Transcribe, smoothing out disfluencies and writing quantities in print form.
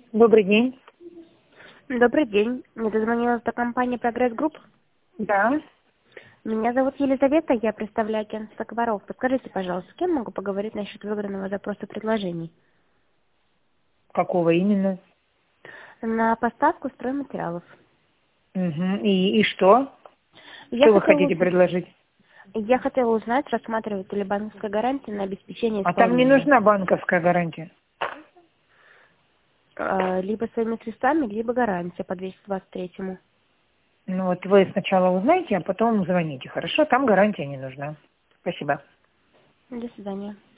Добрый день. Добрый день. Мне дозвонилась до компании «Прогресс Групп». Да. Меня зовут Елизавета, я представляю агентство «Комаров». Подскажите, пожалуйста, с кем могу поговорить насчет выбранного запроса предложений? Какого именно? На поставку стройматериалов. Угу. И что? Я Что вы хотела, хотите предложить? я хотела узнать, рассматриваете ли банковская гарантия на обеспечение А там не исполнения. нужна банковская гарантия. Либо своими средствами, либо гарантия по 223-му. Ну вот вы сначала узнаете, а потом звоните. Хорошо? Там гарантия не нужна. Спасибо. До свидания.